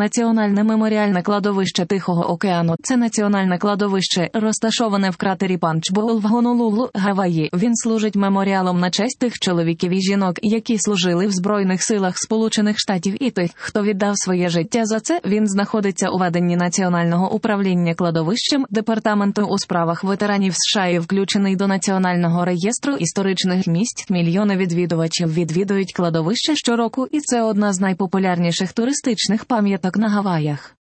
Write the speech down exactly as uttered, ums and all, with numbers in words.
Національне меморіальне кладовище Тихого океану – це національне кладовище, розташоване в кратері Панчбоул в Гонолулу, Гаваї. Він служить меморіалом на честь тих чоловіків і жінок, які служили в Збройних силах Сполучених Штатів і тих, хто віддав своє життя за це. Він знаходиться у веденні Національного управління кладовищем Департаменту у справах ветеранів США і включений до Національного реєстру історичних місць. Мільйони відвідувачів відвідують кладовище щороку, і це одна з найпопулярніших туристичних пам'яток на Гаваях.